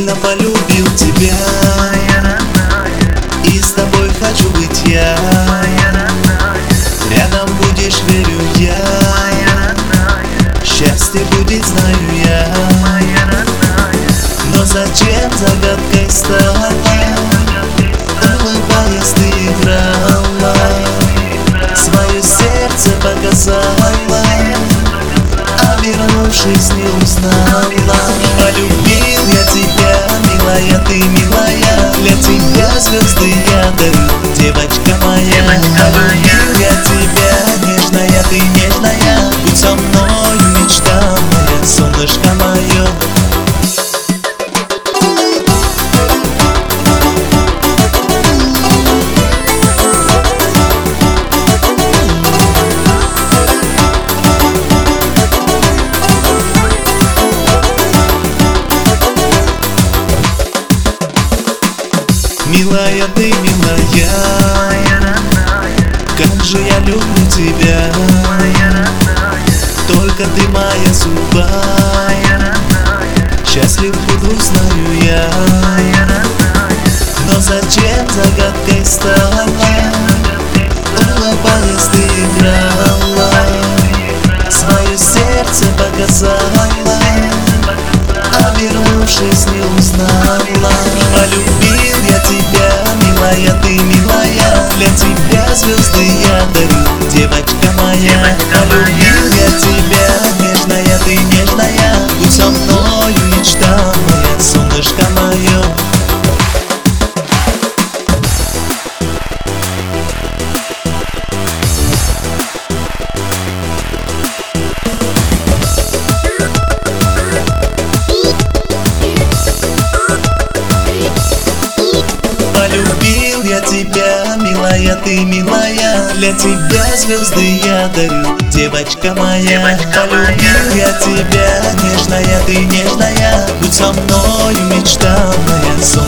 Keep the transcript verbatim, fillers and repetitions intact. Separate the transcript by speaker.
Speaker 1: сильно полюбил тебя, и с тобой хочу быть я. Рядом будешь, верю я, счастье будет, знаю я. Но зачем загадкой стала, улыбаясь ты играла, свое сердце показала, а вернувшись не узнала. Полюбил я тебя, милая, ты милая, для тебя звезды я дарю, девочка моя. Полюбил я тебя, нежная, ты нежная, будь со мною, мечта моя, солнышко мое. Милая, ты милая, как же я люблю тебя. Только ты моя судьба, счастлив буду, знаю я. Но зачем загадкой стала, улыбаясь ты играла, свое сердце показала, а вернувшись не узнала. Полюбил я тебя, милая, ты милая, для тебя звезды я дарю, девочка моя. Полюбил я тебя, нежная, ты нежная, будь со мною, мечта моя, солнышко мое. Полюбил я тебя, милая, ты милая, для тебя звезды я дарю, девочка моя. Полюбил я тебя, нежная, ты нежная, будь со мною, мечта моя.